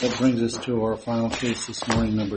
That brings us to our final case this morning, number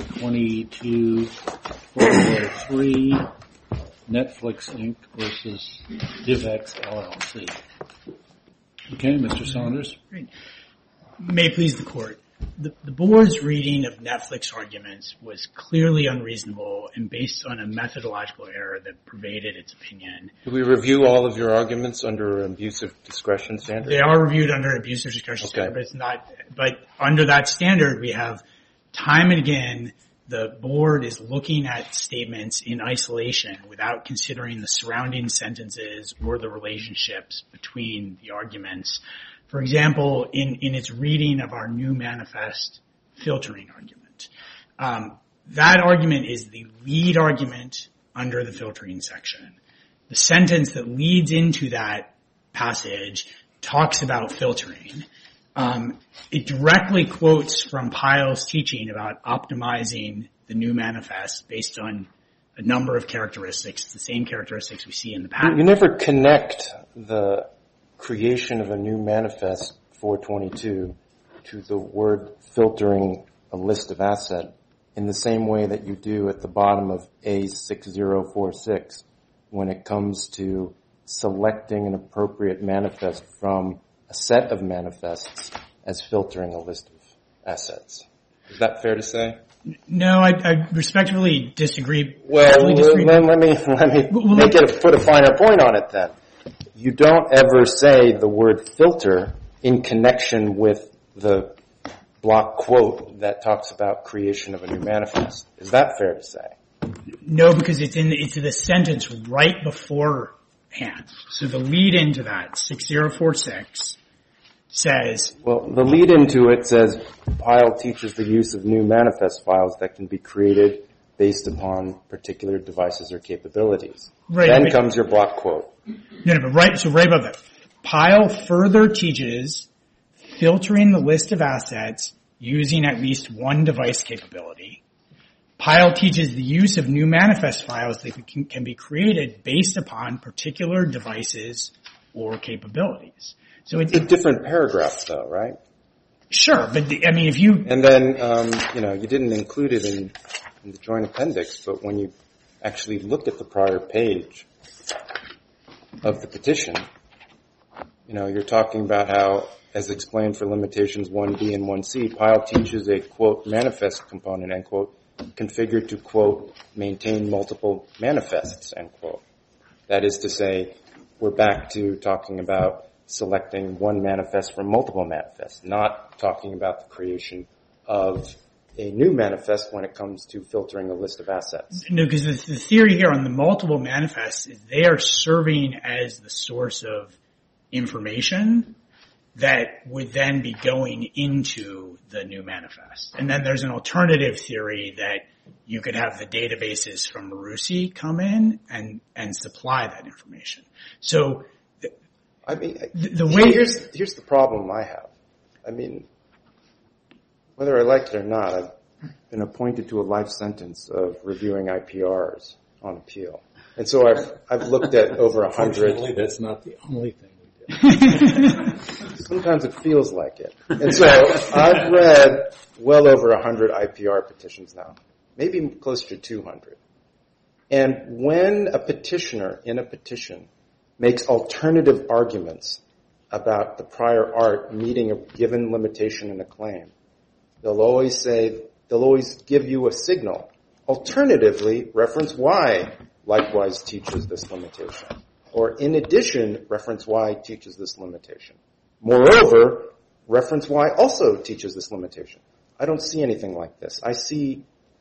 22-403, Netflix Inc. versus DivX LLC. Okay, Mr. Saunders. Great. May it please the Court. The Board's reading of Netflix arguments was clearly unreasonable and based on a methodological error that pervaded its opinion. Do we review all of your arguments under an abusive discretion standard? They are reviewed under an abusive discretion standard, but under that standard we have time and again the Board is looking at statements in isolation without considering the surrounding sentences or the relationships between the arguments. For example, in its reading of our new manifest filtering argument, that argument is the lead argument under the filtering section. The sentence that leads into that passage talks about filtering. It directly quotes from Pyle's teaching about optimizing the new manifest based on a number of characteristics, the same characteristics we see in the patent. You never connect the creation of a new manifest 422 to the word filtering a list of assets in the same way that you do at the bottom of A6046 when it comes to selecting an appropriate manifest from a set of manifests as filtering a list of assets. Is that fair to say? No, I respectfully disagree. Well, let me put a finer point on it then. You don't ever say the word filter in connection with the block quote that talks about creation of a new manifest. Is that fair to say? No, because it's the sentence right beforehand. So the lead into that, 6046, says... Well, the lead into it says, Pyle teaches the use of new manifest files that can be created based upon particular devices or capabilities. Right, then comes your block quote. No, but right above that. Pyle further teaches filtering the list of assets using at least one device capability. Pyle teaches the use of new manifest files that can be created based upon particular devices or capabilities. So it's a different paragraph, though, right? Sure, but if you... And then, you didn't include it in the joint appendix, but when you actually looked at the prior page of the petition, you're talking about how, as explained for limitations 1B and 1C, Pyle teaches a, quote, manifest component, end quote, configured to, quote, maintain multiple manifests, end quote. That is to say, we're back to talking about selecting one manifest from multiple manifests, not talking about the creation of a new manifest when it comes to filtering a list of assets. No, because the theory here on the multiple manifests is they are serving as the source of information that would then be going into the new manifest. And then there's an alternative theory that you could have the databases from Marusi come in and supply that information. So, here's the problem I have. Whether I like it or not, I've been appointed to a life sentence of reviewing IPRs on appeal. And so I've looked at over 100. Unfortunately, that's not the only thing we do. Sometimes it feels like it. And so I've read well over 100 IPR petitions now, maybe closer to 200. And when a petitioner in a petition makes alternative arguments about the prior art meeting a given limitation in a claim, they'll always give you a signal. Alternatively, reference Y likewise teaches this limitation. Or in addition, reference Y teaches this limitation. Moreover, reference Y also teaches this limitation. I don't see anything like this. I see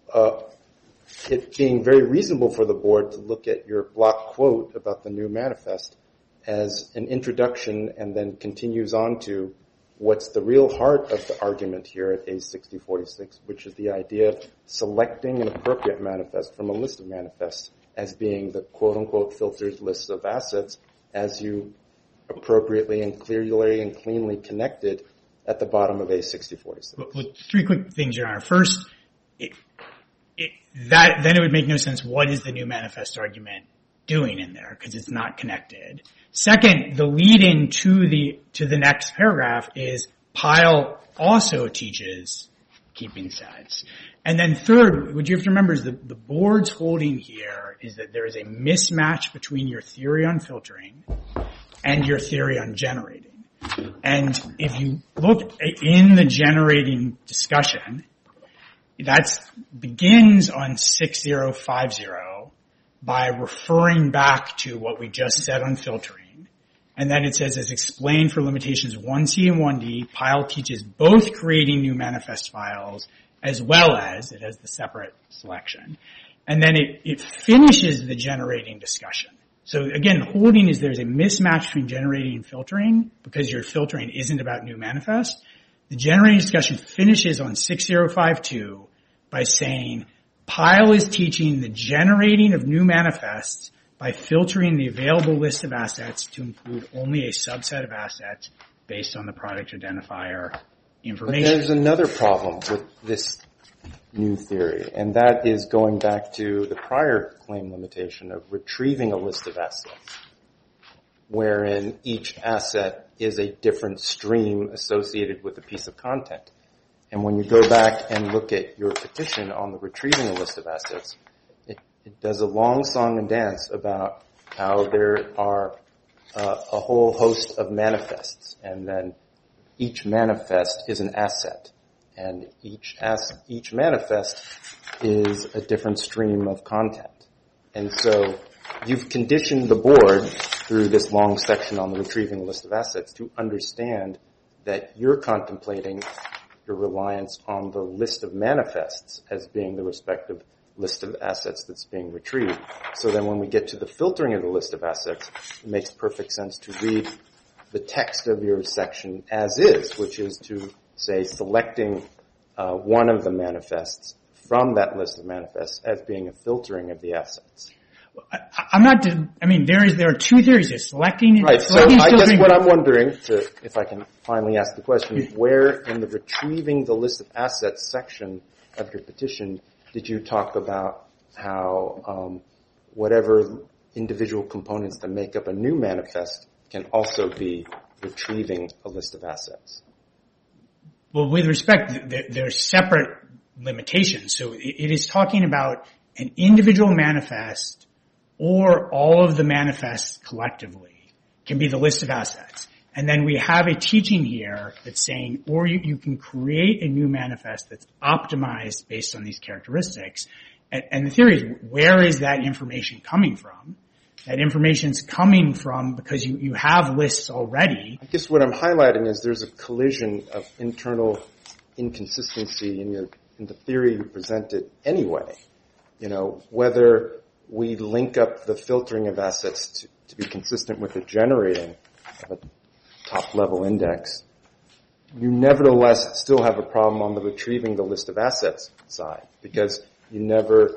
it being very reasonable for the board to look at your block quote about the new manifest as an introduction and then continues on to what's the real heart of the argument here at A6046, which is the idea of selecting an appropriate manifest from a list of manifests as being the quote-unquote filtered list of assets as you appropriately and clearly and cleanly connected at the bottom of A6046. Well, three quick things, Your Honor. First, then it would make no sense what is the new manifest argument doing in there because it's not connected. Second, the lead-in to the next paragraph is Pyle also teaches keeping sets. And then third, what you have to remember is the board's holding here is that there is a mismatch between your theory on filtering and your theory on generating. And if you look in the generating discussion, that begins on 6050 by referring back to what we just said on filtering. And then it says, as explained for limitations 1C and 1D, Pyle teaches both creating new manifest files as well as it has the separate selection. And then it finishes the generating discussion. So again, the holding is there's a mismatch between generating and filtering because your filtering isn't about new manifest. The generating discussion finishes on 6052 by saying Pyle is teaching the generating of new manifests by filtering the available list of assets to include only a subset of assets based on the product identifier information. But there's another problem with this new theory, and that is going back to the prior claim limitation of retrieving a list of assets, wherein each asset is a different stream associated with a piece of content. And when you go back and look at your petition on the retrieving a list of assets, it does a long song and dance about how there are a whole host of manifests, and then each manifest is an asset, and each manifest is a different stream of content. And so you've conditioned the board through this long section on the retrieving a list of assets to understand that you're contemplating your reliance on the list of manifests as being the respective list of assets that's being retrieved. So then when we get to the filtering of the list of assets, it makes perfect sense to read the text of your section as is, which is to say selecting one of the manifests from that list of manifests as being a filtering of the assets. There are two theories here. Selecting right. So I guess what I'm wondering, if I can finally ask the question, is where in the retrieving the list of assets section of your petition did you talk about how whatever individual components that make up a new manifest can also be retrieving a list of assets? Well, with respect, there are separate limitations. So it is talking about an individual manifest or all of the manifests collectively can be the list of assets. And then we have a teaching here that's saying, or you can create a new manifest that's optimized based on these characteristics. And the theory is, where is that information coming from? That information's coming from because you have lists already. I guess what I'm highlighting is there's a collision of internal inconsistency in the theory you presented anyway. You know, whether we link up the filtering of assets to be consistent with the generating of a top-level index, you nevertheless still have a problem on the retrieving the list of assets side because you never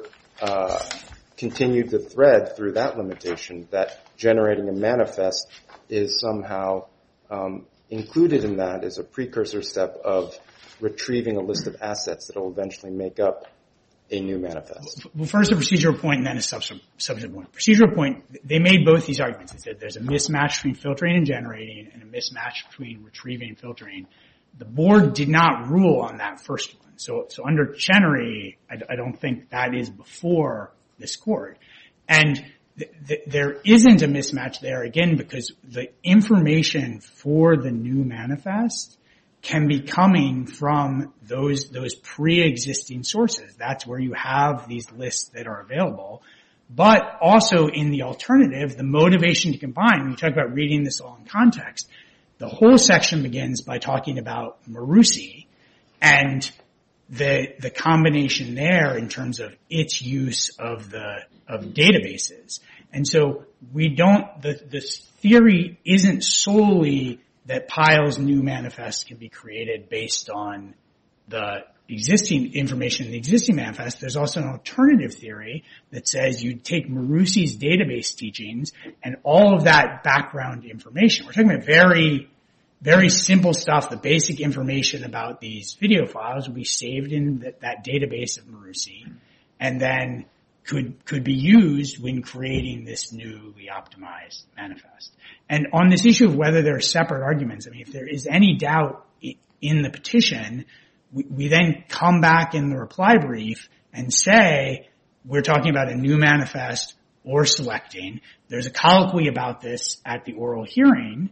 continued the thread through that limitation that generating a manifest is somehow included in that as a precursor step of retrieving a list of assets that will eventually make up a new manifest. Well, first a procedural point and then a substantive point. Procedural point, they made both these arguments. They said there's a mismatch between filtering and generating and a mismatch between retrieving and filtering. The board did not rule on that first one. So under Chenery, I don't think that is before this court. And there isn't a mismatch there, again, because the information for the new manifest can be coming from those pre-existing sources. That's where you have these lists that are available. But also in the alternative, the motivation to combine, when you talk about reading this all in context, the whole section begins by talking about Marusi and the combination there in terms of its use of databases. And so the theory isn't solely that Pyle's new manifest can be created based on the existing information in the existing manifest. There's also an alternative theory that says you take Marusi's database teachings and all of that background information. We're talking about very, very simple stuff. The basic information about these video files will be saved in that database of Marusi and then could be used when creating this newly optimized manifest. And on this issue of whether there are separate arguments, I mean, if there is any doubt in the petition, we then come back in the reply brief and say, we're talking about a new manifest or selecting. There's a colloquy about this at the oral hearing,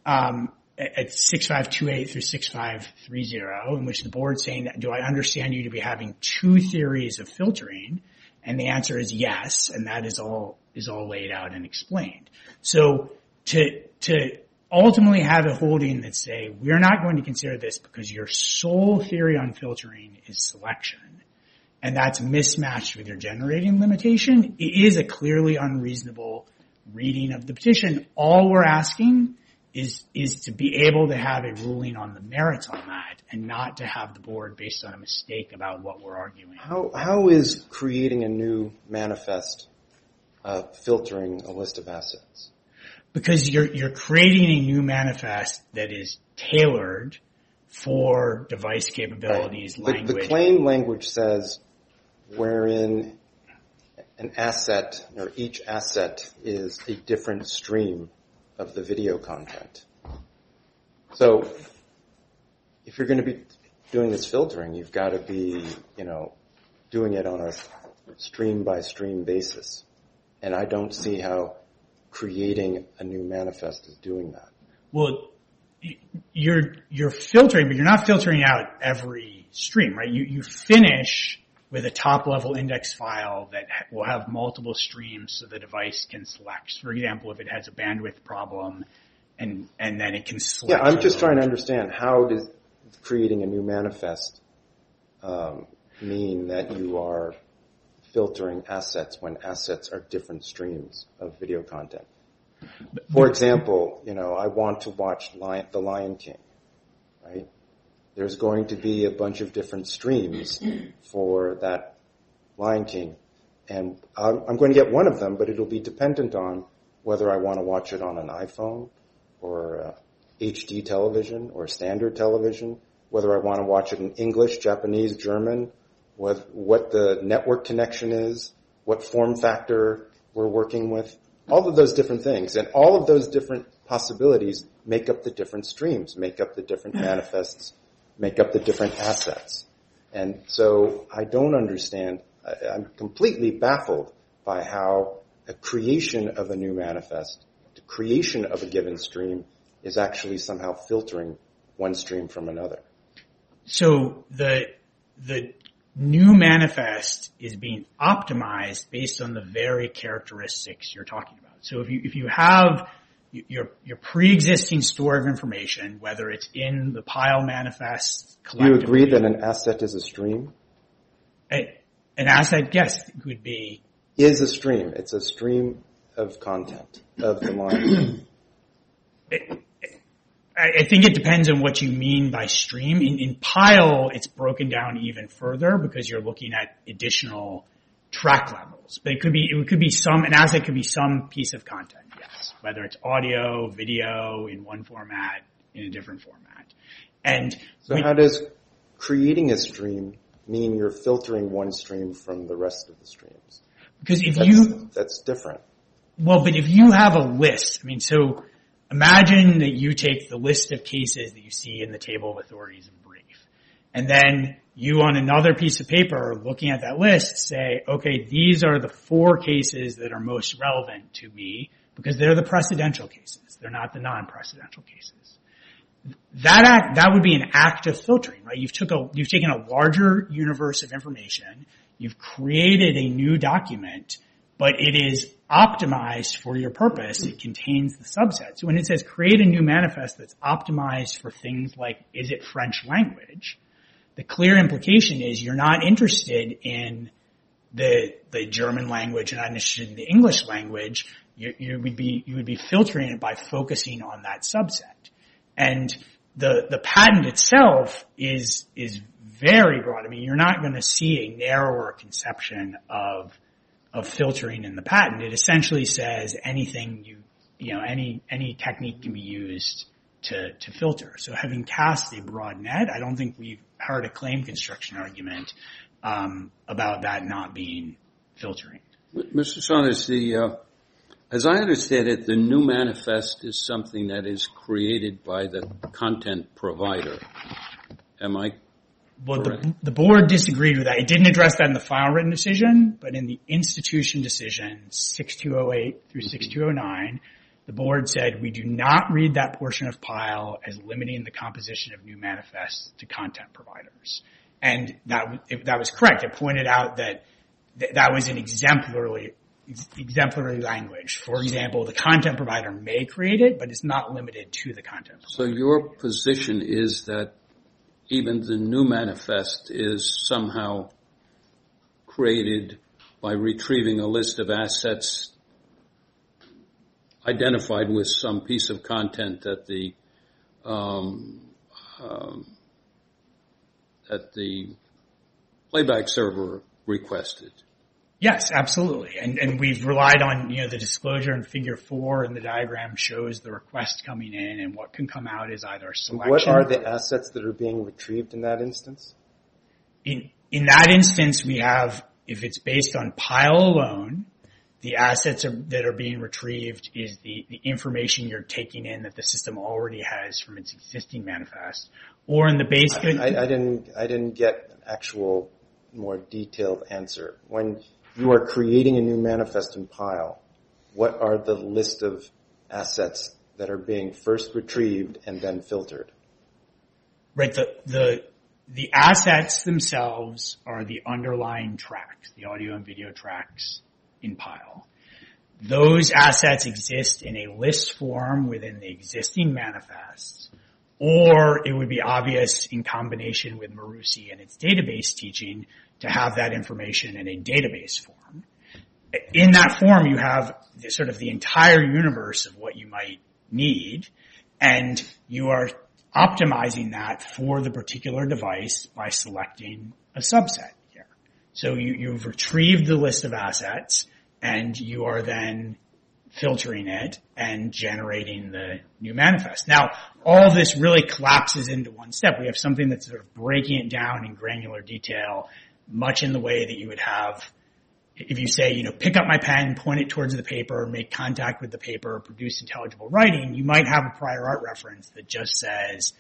at 6528 through 6530, in which the board's saying, do I understand you to be having two theories of filtering? And the answer is yes, and that is all laid out and explained. So to ultimately have a holding that say, we're not going to consider this because your sole theory on filtering is selection, and that's mismatched with your generating limitation, it is a clearly unreasonable reading of the petition. All we're asking is to be able to have a ruling on the merits on that and not to have the board based on a mistake about what we're arguing. How is creating a new manifest filtering a list of assets? Because you're creating a new manifest that is tailored for device capabilities, right. language. The claim language says wherein an asset or each asset is a different stream of the video content. So if you're going to be doing this filtering, you've got to be, doing it on a stream by stream basis. And I don't see how creating a new manifest is doing that. Well, you're filtering, but you're not filtering out every stream, right? You finish with a top-level index file that will have multiple streams so the device can select. For example, if it has a bandwidth problem, and then it can select. Yeah, I'm just trying to understand, how does creating a new manifest mean that you are filtering assets when assets are different streams of video content? For example, I want to watch The Lion King, right? There's going to be a bunch of different streams for that Lion King. And I'm going to get one of them, but it'll be dependent on whether I want to watch it on an iPhone or HD television or standard television, whether I want to watch it in English, Japanese, German, what the network connection is, what form factor we're working with, all of those different things. And all of those different possibilities make up the different streams, make up the different manifests, make up the different assets. And so I don't understand. I'm completely baffled by how a creation of a new manifest, the creation of a given stream, is actually somehow filtering one stream from another. So the new manifest is being optimized based on the very characteristics you're talking about. So if you have your pre-existing store of information, whether it's in the pile manifest collectively. Do you agree that an asset is a stream? An asset, yes, would be. Is a stream. It's a stream of content of the line. I think it depends on what you mean by stream. In pile, it's broken down even further because you're looking at additional track levels. But an asset could be some piece of content, yes. Whether it's audio, video, in one format, in a different format. And so how does creating a stream mean you're filtering one stream from the rest of the streams? Because that's different. Well, but if you have a list, so imagine that you take the list of cases that you see in the table of authorities and brief, and then you on another piece of paper looking at that list say, okay, these are the 4 cases that are most relevant to me because they're the precedential cases. They're not the non-precedential cases. That would be an act of filtering, right? You've taken a larger universe of information, you've created a new document, but it is optimized for your purpose. It contains the subset. So when it says create a new manifest that's optimized for things like, is it French language? The clear implication is you're not interested in the German language and not interested in the English language. You would be filtering it by focusing on that subset. And the patent itself is very broad. You're not going to see a narrower conception of filtering in the patent. It essentially says anything any technique can be used to filter. So having cast a broad net, I don't think we've heard a claim construction argument about that not being filtering. Mr. Saunders, as I understand it, the new manifest is something that is created by the content provider. Am I Well, the board disagreed with that. It didn't address that in the final written decision, but in the institution decision, 6208 through 6209, the board said we do not read that portion of PILE as limiting the composition of new manifests to content providers. And that was correct. It pointed out that was an exemplary language. For example, the content provider may create it, but it's not limited to the content provider. So your position is that even the new manifest is somehow created by retrieving a list of assets identified with some piece of content that the playback server requested. Yes, absolutely. And we've relied on, the disclosure in figure 4, and the diagram shows the request coming in, and what can come out is either a selection. What are the assets that are being retrieved in that instance? In that instance, we have, if it's based on PILE alone, the assets that are being retrieved is the information you're taking in that the system already has from its existing manifest. Or in the base... I didn't get an actual more detailed answer. When you are creating a new manifest in PILE, what are the list of assets that are being first retrieved and then filtered? Right. The assets themselves are the underlying tracks, the audio and video tracks in PILE. Those assets exist in a list form within the existing manifests, or it would be obvious in combination with Marusi and its database teaching to have that information in a database form. In that form, you have sort of the entire universe of what you might need, and you are optimizing that for the particular device by selecting a subset here. So you've retrieved the list of assets, and you are then filtering it and generating the new manifest. Now, all of this really collapses into one step. We have something that's sort of breaking it down in granular detail, much in the way that you would have if you say, pick up my pen, point it towards the paper, make contact with the paper, produce intelligible writing. You might have a prior art reference that just says,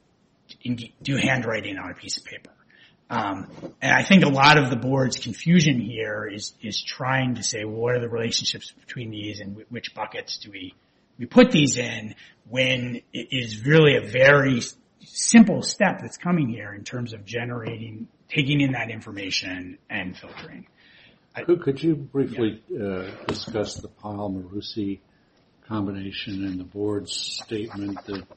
do handwriting on a piece of paper. And I think a lot of the board's confusion here is trying to say, well, what are the relationships between these and which buckets do we put these in, when it is really a very simple step that's coming here in terms of taking in that information and filtering. Could you briefly discuss the PILE-Marusi combination and the board's statement that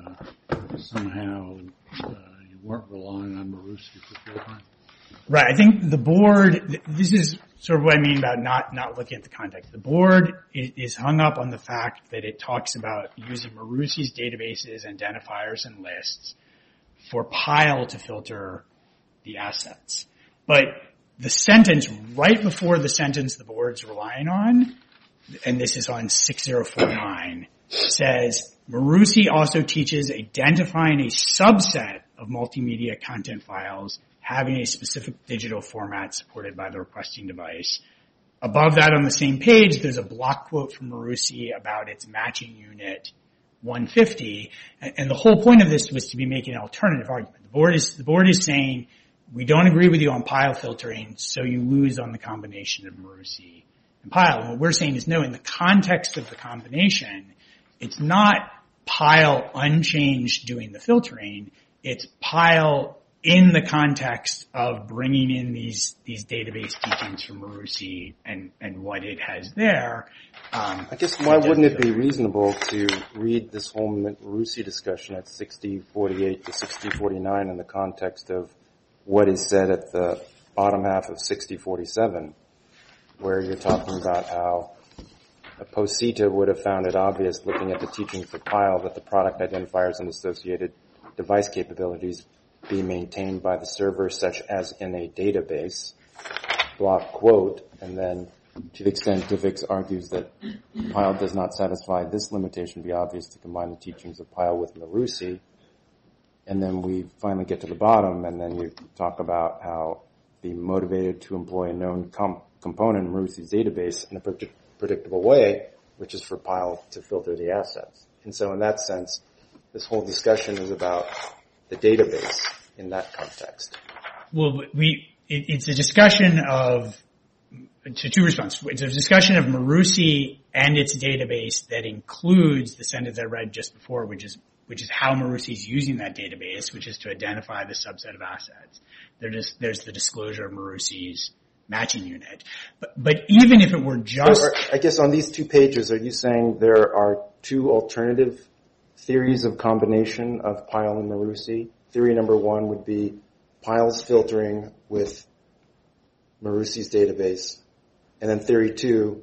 somehow you weren't relying on Marusi for filtering? Right. I think the board, this is sort of what I mean about not looking at the context. The board is hung up on the fact that it talks about using Marusi's databases, identifiers, and lists for PILE to filter the assets. But the sentence right before the sentence the board's relying on, and this is on 6049, says, Marusi also teaches identifying a subset of multimedia content files having a specific digital format supported by the requesting device. Above that on the same page, there's a block quote from Marusi about its matching unit 150, and the whole point of this was to be making an alternative argument. The board is saying, we don't agree with you on PILE filtering, so you lose on the combination of Marusi and PILE. And what we're saying is, no, in the context of the combination, it's not PILE unchanged doing the filtering, it's PILE in the context of bringing in these database teachings from Marusi and what it has there. I guess why wouldn't it be reasonable to read this whole Marusi discussion at 6048 to 6049 in the context of what is said at the bottom half of 6047, where you're talking about how a POSITA would have found it obvious, looking at the teaching for PILE, that the product identifiers and associated device capabilities be maintained by the server, such as in a database, block quote, and then to the extent DivX argues that PILE does not satisfy this limitation, be obvious to combine the teachings of PILE with Marusi. And then we finally get to the bottom, and then you talk about how be motivated to employ a known component in Marusi's database in a predictable way, which is for PILE to filter the assets. And so in that sense, this whole discussion is about the database in that context? Well, it's a discussion of two responses. It's a discussion of Marusi and its database that includes the sentence I read just before, which is how Marusi is using that database, which is to identify the subset of assets. There's the disclosure of Marusi's matching unit. But even if it were just... So I guess on these 2 pages, are you saying there are 2 alternative theories of combination of Pyle and Marusi? Theory number 1 would be Pyle's filtering with Marusi's database. And then theory 2,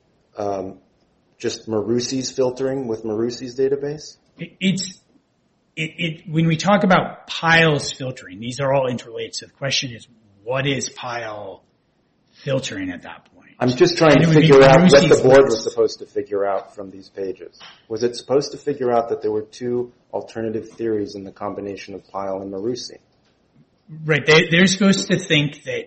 just Marusi's filtering with Marusi's database? When we talk about Pyle's filtering, these are all interrelated. So the question is, what is Pyle filtering at that point? I'm just trying to figure out what the board was supposed to figure out from these pages. Was it supposed to figure out that there were 2 alternative theories in the combination of Pyle and Marusi? Right. They're supposed to think that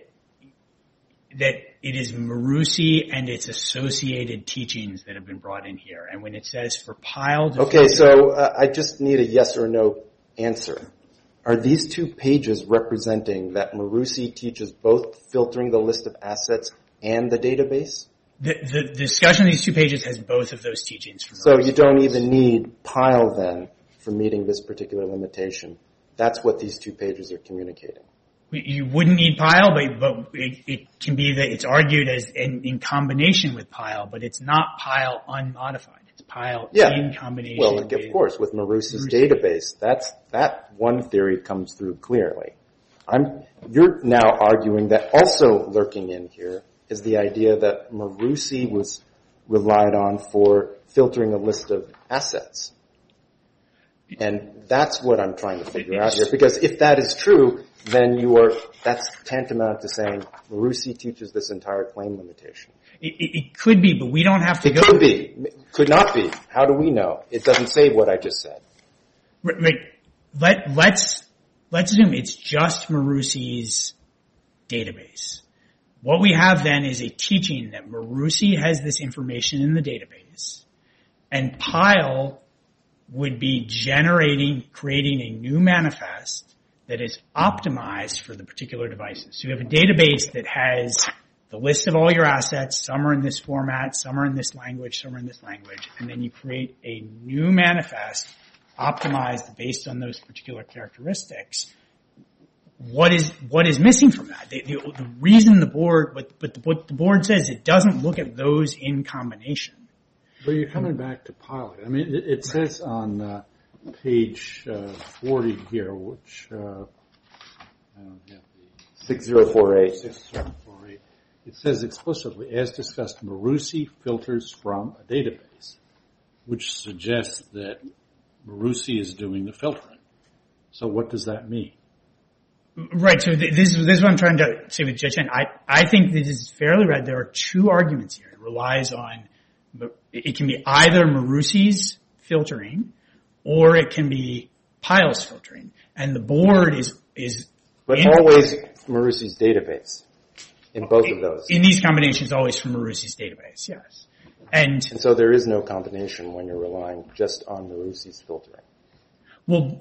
it is Marusi and its associated teachings that have been brought in here. And when it says for Pyle... Okay, so I just need a yes or no answer. Are these 2 pages representing that Marusi teaches both filtering the list of assets and the database? The discussion on these 2 pages has both of those teachings. From so you don't even need Pyle then for meeting this particular limitation. That's what these 2 pages are communicating. You wouldn't need Pyle, but it can be that it's argued as in combination with Pyle, but it's not Pyle unmodified. It's Pyle in combination. Well, of course, with Marusi's database, that one theory comes through clearly. You're now arguing that also lurking in here is the idea that Marusi was relied on for filtering a list of assets. And that's what I'm trying to figure out here, because if that is true, then that's tantamount to saying Marusi teaches this entire claim limitation. It could be, but we don't have to go... It could be. Could not be. How do we know? It doesn't say what I just said. Right. Let's assume it's just Marusi's database. What we have then is a teaching that Marusi has this information in the database, and Pyle would be creating a new manifest that is optimized for the particular devices. So you have a database that has the list of all your assets. Some are in this format, some are in this language, some are in this language. And then you create a new manifest optimized based on those particular characteristics. What is missing from that? The reason what the board says, it doesn't look at those in combination. But you're coming back to Pyle. I mean, it says on page 40 here, which I don't have the 6048. 6048. It says explicitly, as discussed, Marusi filters from a database, which suggests that Marusi is doing the filtering. So what does that mean? Right. So this is what I'm trying to say with Judge Chen. I think this is fairly right. There are 2 arguments here. It relies on, it can be either Marusi's filtering or it can be Pyle's filtering. And the board is but always Marusi's database in both of those. In these combinations, always from Marusi's database, yes. And so there is no combination when you're relying just on Marusi's filtering. Well,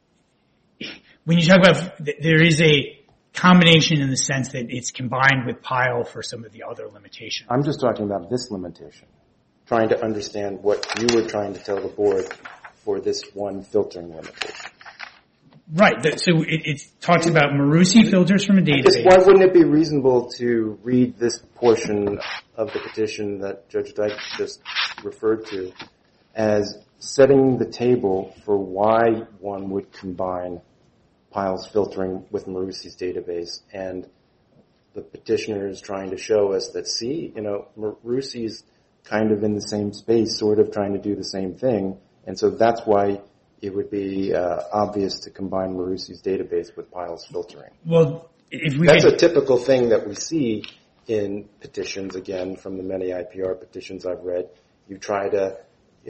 when you talk about, there is a combination in the sense that it's combined with Pyle for some of the other limitations. I'm just talking about this limitation, trying to understand what you were trying to tell the board for this one filtering limitation. Right. So it talks about Marusi filters from a database. Why wouldn't it be reasonable to read this portion of the petition that Judge Dyke just referred to as setting the table for why one would combine Pyle's filtering with Marusi's database, and the petitioner is trying to show us that, Marusi's kind of in the same space, sort of trying to do the same thing, and so that's why it would be obvious to combine Marusi's database with Pyle's filtering. Well, that's a typical thing that we see in petitions, again, from the many IPR petitions I've read. You try to,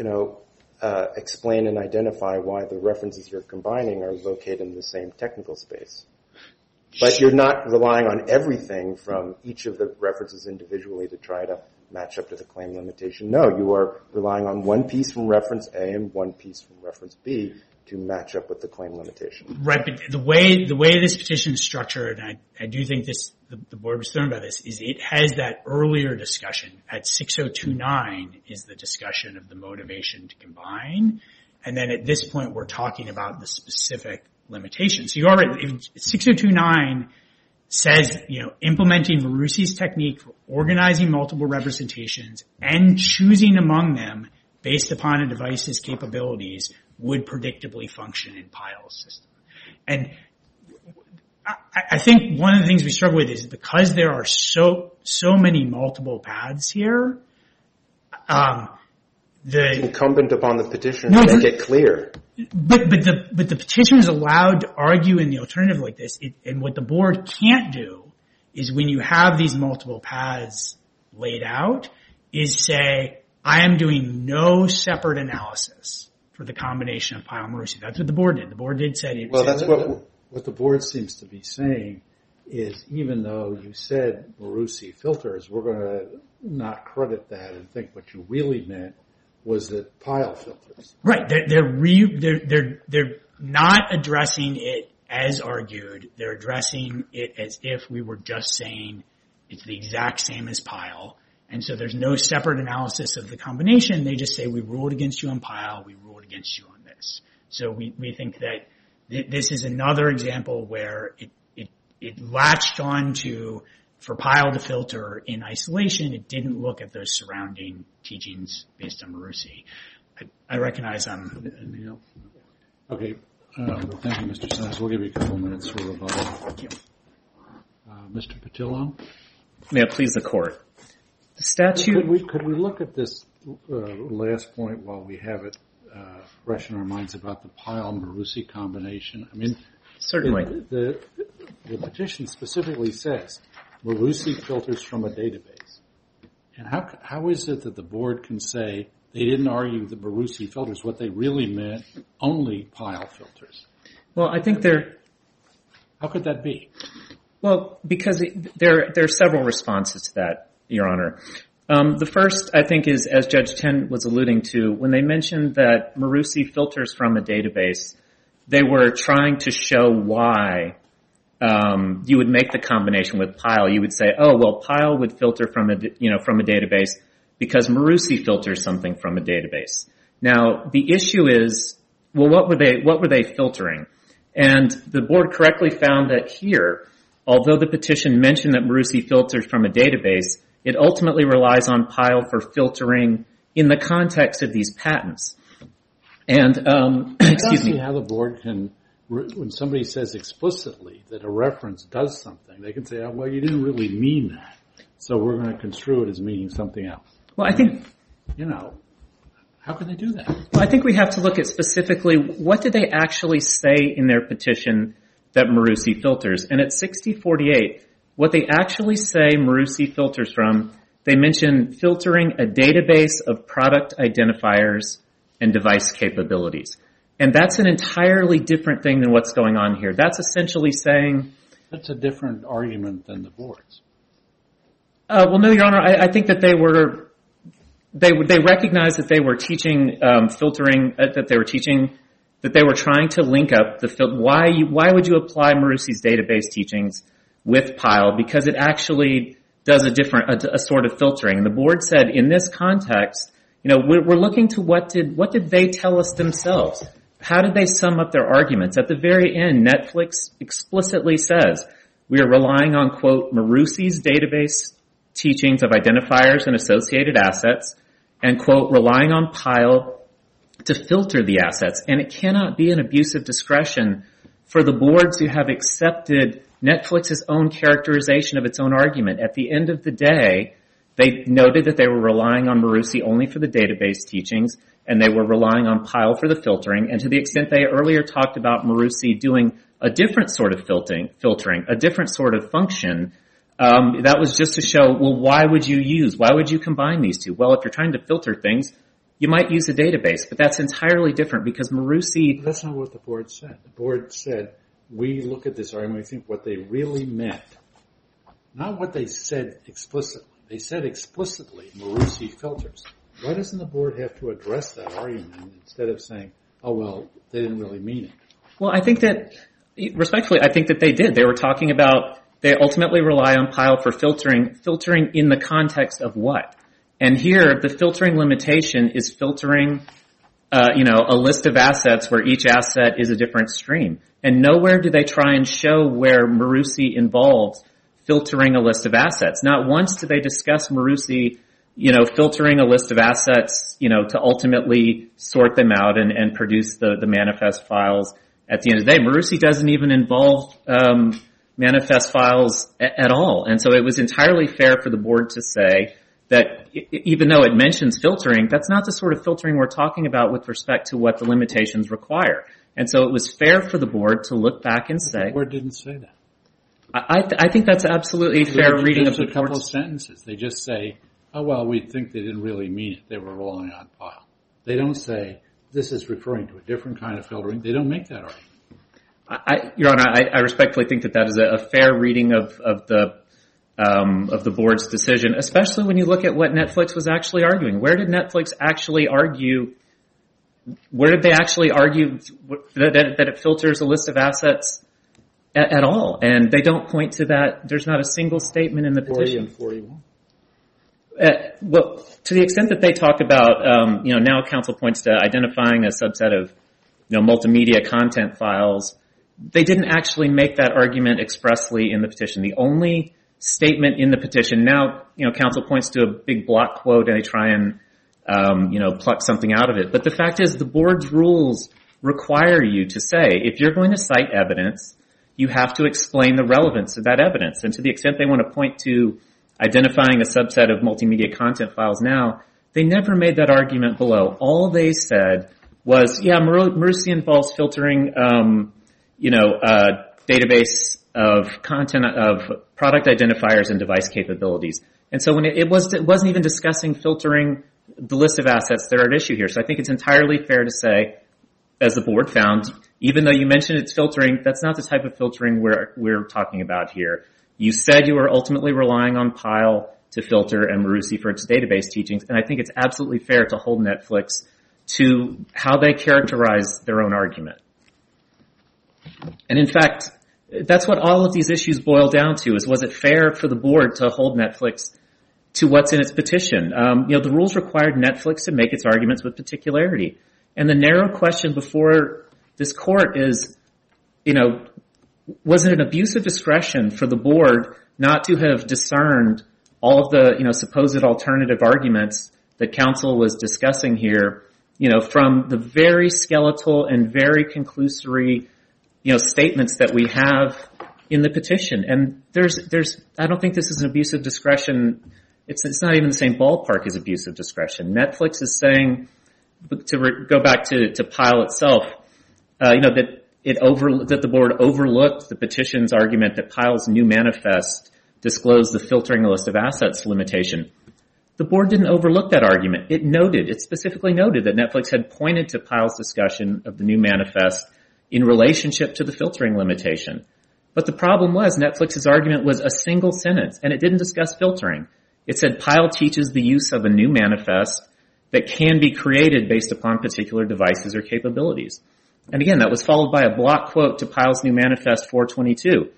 explain and identify why the references you're combining are located in the same technical space. But you're not relying on everything from each of the references individually to try to match up to the claim limitation. No, you are relying on one piece from reference A and one piece from reference B to match up with the claim limitation. Right, but the way this petition is structured, and I do think the board was concerned about this, is it has that earlier discussion. At 6029 is the discussion of the motivation to combine, and then at this point we're talking about the specific limitations. So 6029 says, implementing Marussi's technique for organizing multiple representations and choosing among them based upon a device's capabilities would predictably function in Pyle's system. And I think one of the things we struggle with is because there are so many multiple paths here, it's incumbent upon the petitioner to make it clear. But the petitioner is allowed to argue in the alternative like this, and what the board can't do is when you have these multiple paths laid out, is say, I am doing no separate analysis for the combination of Pyle and Marussi. That's what the board did. The board did say it. Well, that's what the board seems to be saying is even though you said Marussi filters, we're going to not credit that and think what you really meant was that Pyle filters. Right. They're not addressing it as argued. They're addressing it as if we were just saying it's the exact same as Pyle. And so there's no separate analysis of the combination. They just say we ruled against you on Pyle, we ruled against you on this. So we think that this is another example where it latched on to, for Pyle to filter in isolation, it didn't look at those surrounding teachings based on Marussi. I recognize I'm... Okay. Thank you, Mr. Sines. We'll give you a couple minutes for rebuttal. Thank you. Mr. Patillo? May it please the Court. The statute... Could we look at this last point while we have it fresh in our minds about the Pyle-Marussi combination? I mean, certainly. The petition specifically says Marussi filters from a database. And how is it that the board can say they didn't argue that Marussi filters? What they really meant, only Pyle filters. Well, I think How could that be? Well, because there are several responses to that, Your Honor. The first, I think, is, as Judge Ten was alluding to, when they mentioned that Marussi filters from a database, they were trying to show why you would make the combination with Pyle. You would say, oh, well, Pyle would filter from a database because Marussi filters something from a database. Now, the issue is, well, what were they filtering? And the board correctly found that here, although the petition mentioned that Marussi filters from a database, it ultimately relies on Pyle for filtering in the context of these patents. And, excuse me. I don't see how the board can, when somebody says explicitly that a reference does something, they can say, oh, well, you didn't really mean that, so we're going to construe it as meaning something else. Well, I think... how can they do that? Well, I think we have to look at specifically what did they actually say in their petition that Marussi filters. And at 6048, what they actually say Marussi filters from, they mention filtering a database of product identifiers and device capabilities. And that's an entirely different thing than what's going on here. That's essentially saying... That's a different argument than the board's. Well, no, Your Honor, I think that they recognized that they were teaching filtering, that they were trying to link up why would you apply Marussi's database teachings with Pyle? Because it actually does a sort of filtering. And the board said in this context, we're looking to what did they tell us themselves? How did they sum up their arguments? At the very end, Netflix explicitly says, we are relying on, quote, Marussi's database teachings of identifiers and associated assets, and, quote, relying on Pyle to filter the assets. And it cannot be an abuse of discretion for the board to have accepted Netflix's own characterization of its own argument. At the end of the day, they noted that they were relying on Marussi only for the database teachings, and they were relying on Pyle for the filtering. And to the extent they earlier talked about Marussi doing a different sort of filtering, a different sort of function, that was just to show, well, why would you combine these two? Well, if you're trying to filter things, you might use a database, but that's entirely different because Marussi... That's not what the board said. The board said, we look at this argument, we think what they really meant, not what they said explicitly. They said explicitly Marusi filters. Why doesn't the board have to address that argument instead of saying, oh, well, they didn't really mean it? Well, I think that, respectfully, I think that they did. They were talking about they ultimately rely on Pyle for filtering in the context of what? And here, the filtering limitation is filtering, a list of assets where each asset is a different stream. And nowhere do they try and show where Marusi involves filtering a list of assets. Not once do they discuss Marusi, filtering a list of assets, to ultimately sort them out and produce the manifest files at the end of the day. Marusi doesn't even involve manifest files at all. And so it was entirely fair for the board to say that even though it mentions filtering, that's not the sort of filtering we're talking about with respect to what the limitations require. And so it was fair for the board to look back and say... The board didn't say that. I think that's absolutely fair reading of the a couple of sentences. They just say, oh, well, we think they didn't really mean it. They were relying on Pyle. They don't say, this is referring to a different kind of filtering. They don't make that argument. Your Honor, I respectfully think that is a fair reading of the board's decision, especially when you look at what Netflix was actually arguing. Where did Netflix actually argue? Where did they actually argue that it filters a list of assets at all? And they don't point to that. There's not a single statement in the petition. 40 and 41. Well, to the extent that they talk about, now counsel points to identifying a subset of, multimedia content files. They didn't actually make that argument expressly in the petition. The only statement in the petition, now, counsel points to a big block quote and they try and, pluck something out of it. But the fact is the board's rules require you to say, if you're going to cite evidence, you have to explain the relevance of that evidence. And to the extent they want to point to identifying a subset of multimedia content files now, they never made that argument below. All they said was, Marusi involves filtering, database of content of product identifiers and device capabilities. And so when it wasn't even discussing filtering the list of assets that are at issue here. So I think it's entirely fair to say, as the board found, even though you mentioned it's filtering, that's not the type of filtering we're talking about here. You said you were ultimately relying on Pyle to filter and Marusi for its database teachings, and I think it's absolutely fair to hold Netflix to how they characterize their own argument. And in fact, that's what all of these issues boil down to, is was it fair for the board to hold Netflix to what's in its petition? The rules required Netflix to make its arguments with particularity. And the narrow question before this court is, was it an abuse of discretion for the board not to have discerned all of the, supposed alternative arguments that counsel was discussing here, from the very skeletal and very conclusory, statements that we have in the petition. And I don't think this is an abuse of discretion. It's not even the same ballpark as abuse of discretion. Netflix is saying, go back to Pyle itself, that the board overlooked the petition's argument that Pyle's new manifest disclosed the filtering a list of assets limitation. The board didn't overlook that argument. It specifically noted that Netflix had pointed to Pyle's discussion of the new manifest in relationship to the filtering limitation. But the problem was Netflix's argument was a single sentence, and it didn't discuss filtering. It said Pyle teaches the use of a new manifest that can be created based upon particular devices or capabilities. And again, that was followed by a block quote to Pyle's new manifest 422.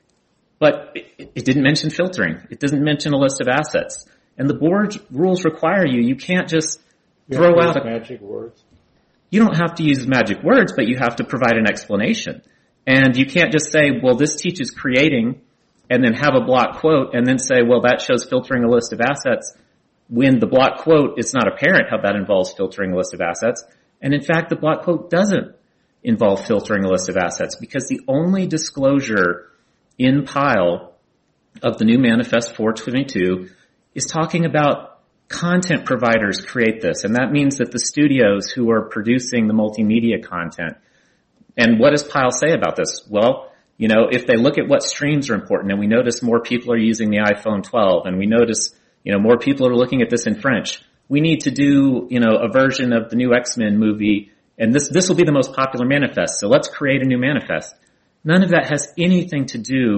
But it didn't mention filtering. It doesn't mention a list of assets. And the board's rules require you can't just throw out magic words. You don't have to use magic words, but you have to provide an explanation. And you can't just say, well, this teaches creating, and then have a block quote, and then say, well, that shows filtering a list of assets, when the block quote, it's not apparent how that involves filtering a list of assets. And in fact, the block quote doesn't involve filtering a list of assets, because the only disclosure in Pyle of the new manifest 422 is talking about content providers create this. And that means that the studios who are producing the multimedia content. And what does Pyle say about this? Well, if they look at what streams are important, and we notice more people are using the iPhone 12, and we notice, more people are looking at this in French, we need to do, a version of the new X-Men movie, and this will be the most popular manifest, so let's create a new manifest. None of that has anything to do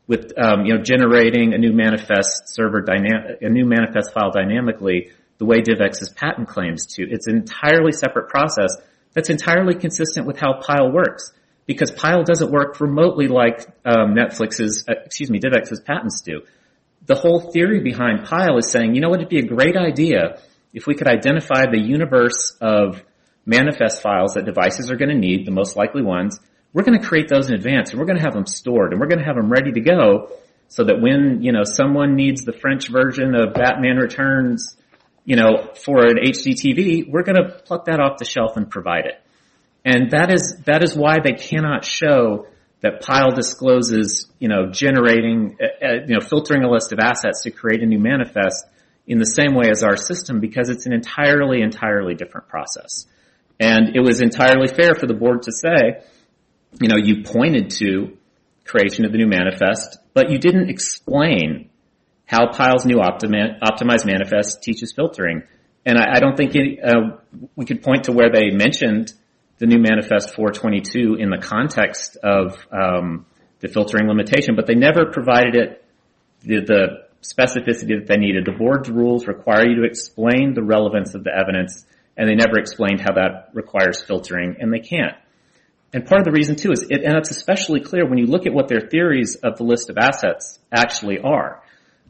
with generating a new manifest a new manifest file dynamically, the way DivX's patent claims to. It's an entirely separate process that's entirely consistent with how Pile works, because Pile doesn't work remotely like DivX's patents do. The whole theory behind Pile is saying, you know what, it'd be a great idea if we could identify the universe of manifest files that devices are going to need, the most likely ones. We're going to create those in advance, and we're going to have them stored, and we're going to have them ready to go so that when, someone needs the French version of Batman Returns, for an HD TV, we're going to pluck that off the shelf and provide it. And that is why they cannot show that Pile discloses, generating, filtering a list of assets to create a new manifest in the same way as our system, because it's an entirely different process. And it was entirely fair for the board to say, you pointed to creation of the new manifest, but you didn't explain how Pile's new optimized manifest teaches filtering. And I don't think we could point to where they mentioned the new manifest 422 in the context of the filtering limitation, but they never provided it the specificity that they needed. The board's rules require you to explain the relevance of the evidence, and they never explained how that requires filtering, and they can't. And part of the reason, too, and it's especially clear when you look at what their theories of the list of assets actually are.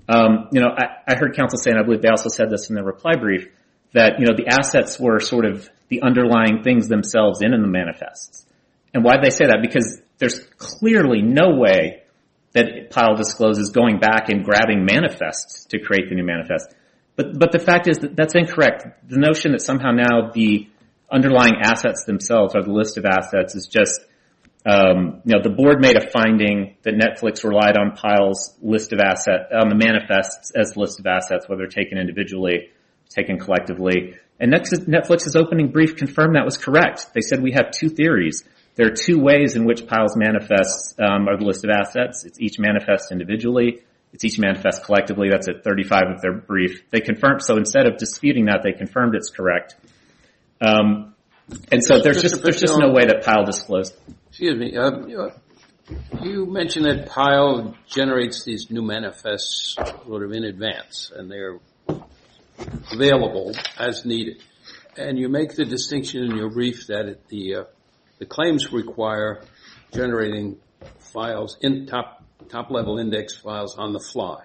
I heard counsel say, and I believe they also said this in their reply brief, that, the assets were sort of the underlying things themselves in the manifests. And why did they say that? Because there's clearly no way that Pile discloses going back and grabbing manifests to create the new manifest. But the fact is that that's incorrect. The notion that somehow now the underlying assets themselves are the list of assets is just, the board made a finding that Netflix relied on Pile's list of on the manifests as the list of assets, whether taken individually, taken collectively. And Netflix's opening brief confirmed that was correct. They said we have two theories. There are two ways in which Pile's manifests are the list of assets. It's each manifest individually. It's each manifest collectively. That's at 35 of their brief. They confirmed, so instead of disputing that, they confirmed it's correct. And so there's just no way that Pile disclosed. Excuse me. You mentioned that Pile generates these new manifests sort of in advance, and they're available as needed. And you make the distinction in your brief that the claims require generating files in top level index files on the fly.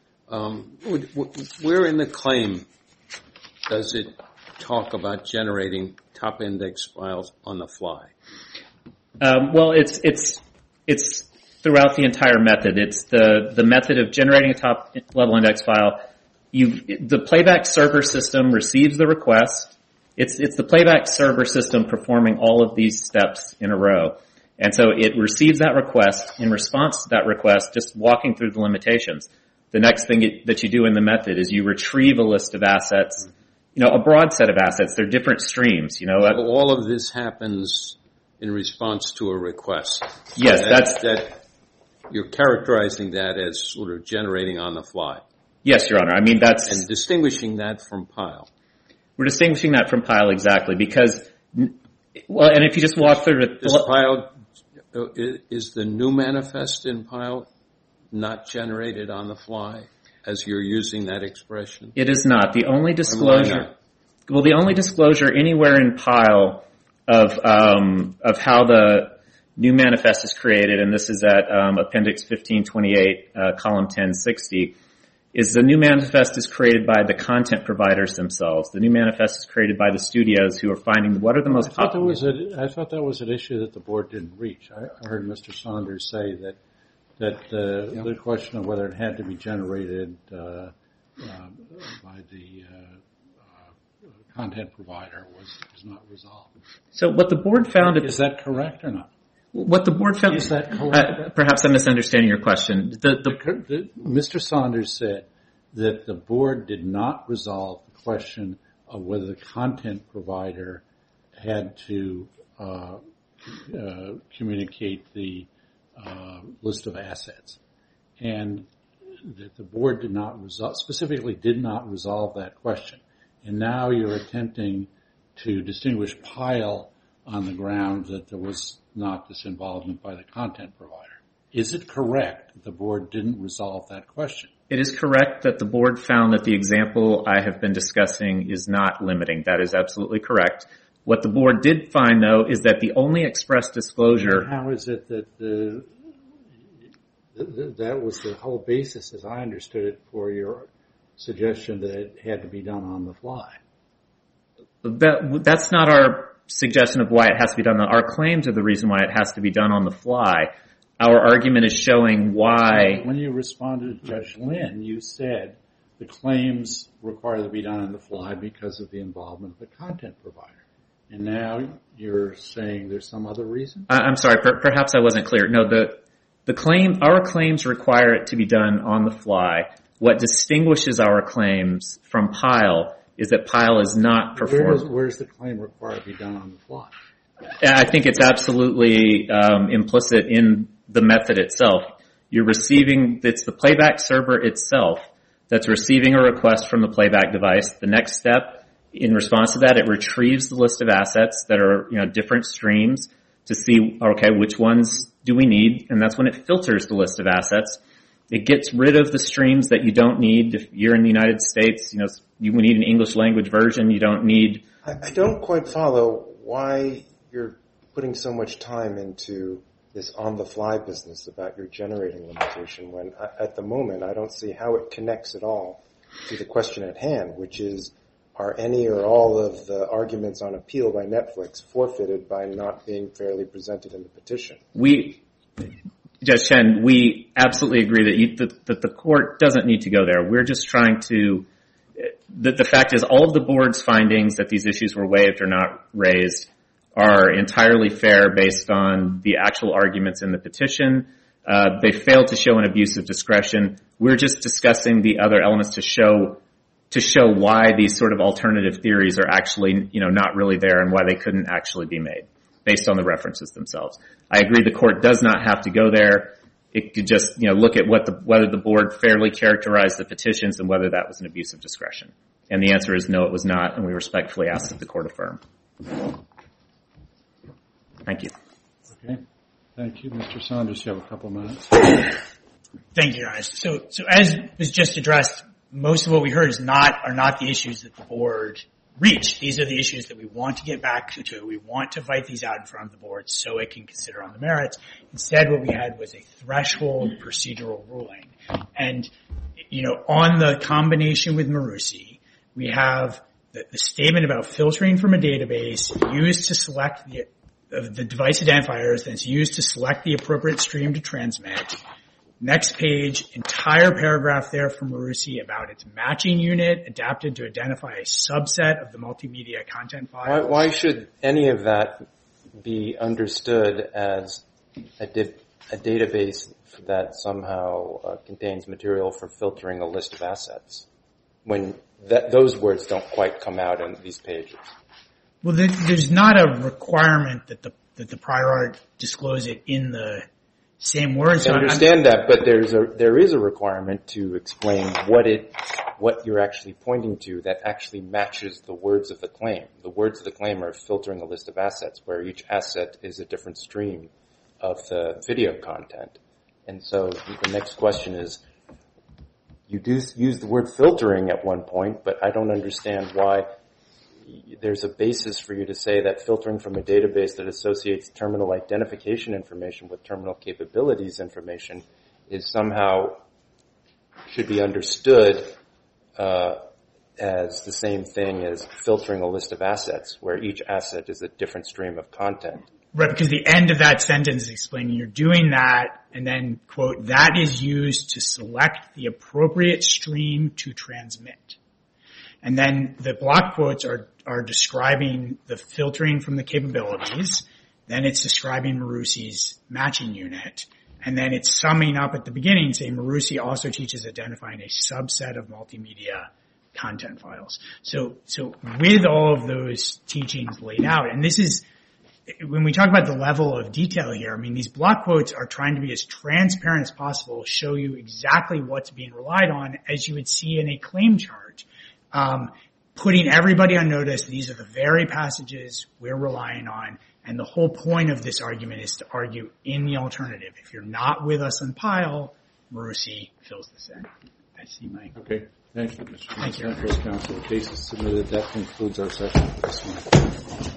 Where in the claim does it talk about generating top index files on the fly? Well, it's throughout the entire method. It's the method of generating a top level index file. The playback server system receives the request. It's the playback server system performing all of these steps in a row. And so it receives that request. In response to that request, just walking through the limitations, the next thing that you do in the method is you retrieve a list of assets, a broad set of assets. They're different streams. All of this happens in response to a request. Yes, that you're characterizing that as sort of generating on the fly. Yes, Your Honor. I mean, and distinguishing that from Pile. We're distinguishing that from Pile exactly because, and if you just walk through is the new manifest in Pile not generated on the fly as you're using that expression? It is not. The only disclosure, the only disclosure anywhere in Pile of how the new manifest is created, and this is at Appendix 1528, column 1060, is the new manifest is created by the content providers themselves. The new manifest is created by the studios who are finding what are the most popular. I thought that was an issue that the board didn't reach. I heard Mr. Saunders say that the question of whether it had to be generated by the content provider was not resolved. So what the board found... Is that correct or not? What the board found... Is that correct? Perhaps I'm misunderstanding your question. Mr. Saunders said that the board did not resolve the question of whether the content provider had to communicate the list of assets, and that the board did not specifically did not resolve that question. And now you're attempting to distinguish Pile on the ground that there was not this involvement by the content provider. Is it correct that the board didn't resolve that question? It is correct that the board found that the example I have been discussing is not limiting. That is absolutely correct. What the board did find, though, is that the only express disclosure... How is it that that was the whole basis, as I understood it, for your suggestion that it had to be done on the fly? That's not our suggestion of why it has to be done. Our claims are the reason why it has to be done on the fly. Our argument is showing why... When you responded to Judge Lynn, you said the claims require to be done on the fly because of the involvement of the content provider. And now you're saying there's some other reason? I'm sorry, perhaps I wasn't clear. No, our claims require it to be done on the fly. What distinguishes our claims from Pyle is that Pyle is not performed... Where's the claim required to be done on the fly? I think it's absolutely implicit in the method itself. It's the playback server itself that's receiving a request from the playback device. The next step, in response to that, it retrieves the list of assets that are, different streams to see, okay, which ones do we need? And that's when it filters the list of assets. It gets rid of the streams that you don't need. If you're in the United States, you need an English language version. You don't need... I don't quite follow why you're putting so much time into this on-the-fly business about your generating limitation when, at the moment, I don't see how it connects at all to the question at hand, which is, are any or all of the arguments on appeal by Netflix forfeited by not being fairly presented in the petition? Judge Chen, we absolutely agree that the court doesn't need to go there. We're just trying to... The fact is, all of the board's findings that these issues were waived or not raised are entirely fair based on the actual arguments in the petition. They failed to show an abuse of discretion. We're just discussing the other elements to show why these sort of alternative theories are actually, not really there and why they couldn't actually be made based on the references themselves. I agree the court does not have to go there. It could just, look at whether the board fairly characterized the petitions and whether that was an abuse of discretion. And the answer is no, it was not, and we respectfully ask that the court affirm. Thank you. Okay. Thank you. Mr. Saunders, you have a couple minutes. Thank you, Your Honor. So as was just addressed, most of what we heard are not the issues that the board reached. These are the issues that we want to get back to. We want to fight these out in front of the board so it can consider on the merits. Instead, what we had was a threshold procedural ruling. And, on the combination with Marusi, we have the statement about filtering from a database used to select the device identifiers, then it's used to select the appropriate stream to transmit. Next page, entire paragraph there from Marusi about its matching unit adapted to identify a subset of the multimedia content file. Why should any of that be understood as a database that somehow contains material for filtering a list of assets when those words don't quite come out in these pages? Well, there's not a requirement that the prior art disclose it in the same words. I understand that, but there is a requirement to explain what you're actually pointing to that actually matches the words of the claim. The words of the claim are filtering a list of assets, where each asset is a different stream of the video content. And so the next question is, you do use the word filtering at one point, but I don't understand why there's a basis for you to say that filtering from a database that associates terminal identification information with terminal capabilities information is somehow should be understood as the same thing as filtering a list of assets, where each asset is a different stream of content. Right, because the end of that sentence is explaining you're doing that, and then, quote, that is used to select the appropriate stream to transmit. And then the block quotes are describing the filtering from the capabilities. Then it's describing Marusi's matching unit. And then it's summing up at the beginning saying Marusi also teaches identifying a subset of multimedia content files. So with all of those teachings laid out, and this is, when we talk about the level of detail here, I mean, these block quotes are trying to be as transparent as possible, show you exactly what's being relied on, as you would see in a claim chart. Putting everybody on notice, these are the very passages we're relying on, And the whole point of this argument is to argue in the alternative. If you're not with us on Pyle, Marusi fills this in. I see my... Okay. Thank you, Mr. Thank you. Counsel. The case is submitted. That concludes our session for this morning.